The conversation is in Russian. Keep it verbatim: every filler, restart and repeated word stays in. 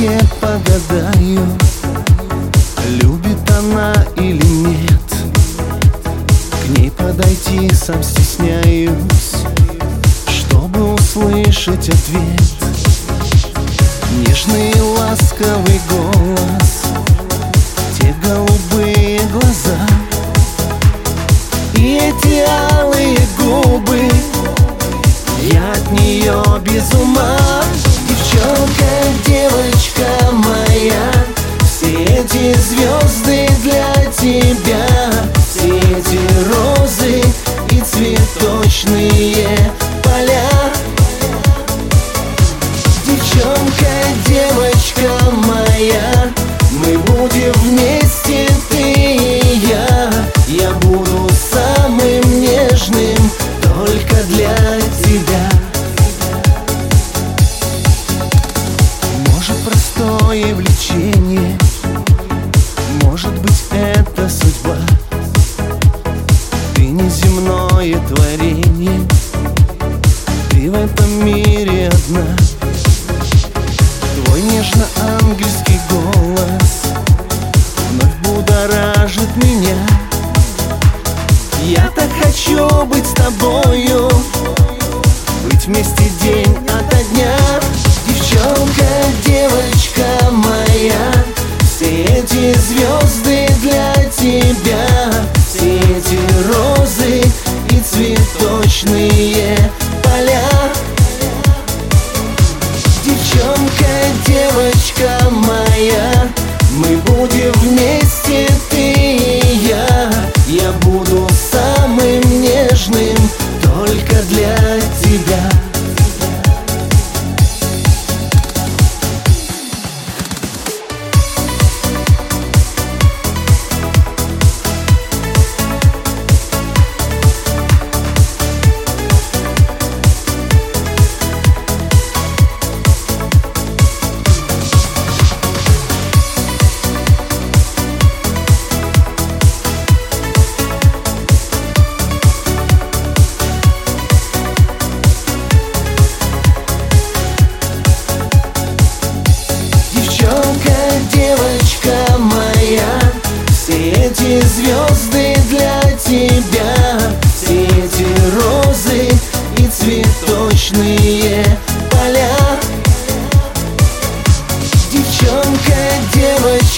руке погадаю, любит она или нет. К ней подойти сам стесняюсь, чтобы услышать ответ. Нежный ласковый голос, те голубые глаза и эти алые губы, я от нее без ума. Девчонка, девочка моя, все эти звезды для тебя, все эти розы и цветочные поля. Девчонка, девочка моя, мы будем вместе, ты и я. Я буду самым нежным только для тебя. Может, простое влечение, может быть, это судьба. Ты неземное творение, ты в этом мире одна. Твой нежно-ангельский голос вновь будоражит меня. Я так хочу быть с тобою, быть вместе день ото дня. Девчонка, девочка моя, все эти звезды для тебя, все эти розы и цветочные поля. Девчонка, девочка моя, мы будем вместе, ты и я. Я буду самым нежным только для тебя. Девочка моя, все эти звезды для тебя, все эти розы и цветочные поля. Девчонка, девочка